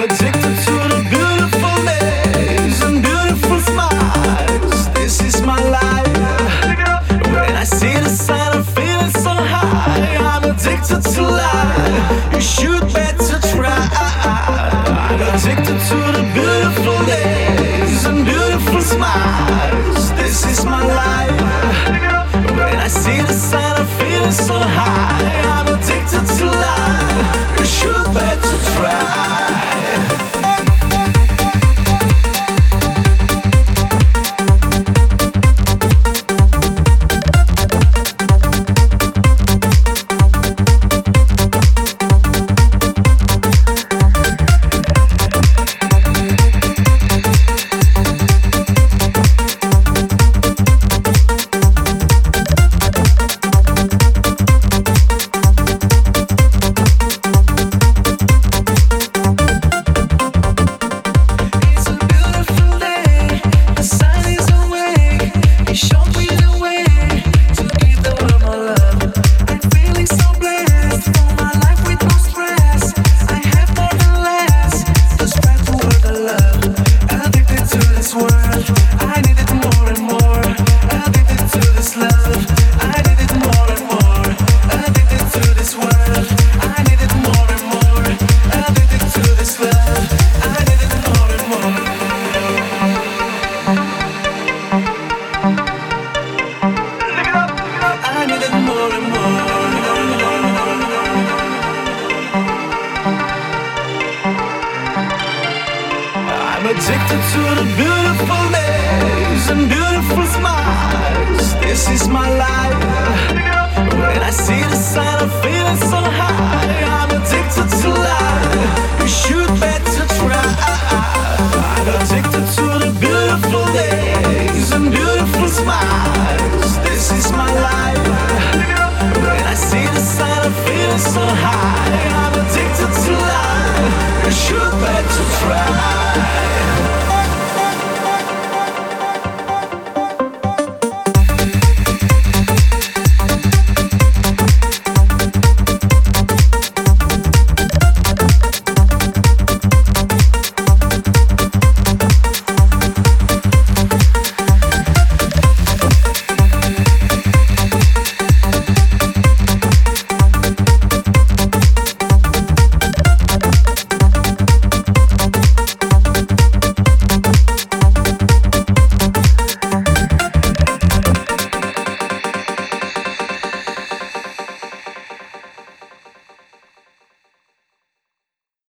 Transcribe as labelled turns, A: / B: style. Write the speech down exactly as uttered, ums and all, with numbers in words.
A: addicted to the beautiful days and beautiful smiles. This is my life. When I see the sun, I'm feeling so high. I'm addicted to life. You should better try. I'm addicted to the beautiful days and beautiful smiles. This is my life. When I see the sun, I'm feeling so high. I'm addicted to life. You should better try. I'm addicted to the beautiful days and beautiful smiles. This is my life. When I see the sun, I'm feeling so high. I'm addicted to life. You should better try. I'm addicted to the beautiful days and beautiful smiles. This is my life. When I see the sun, I'm feeling so high. I'm addicted to life. You should better try.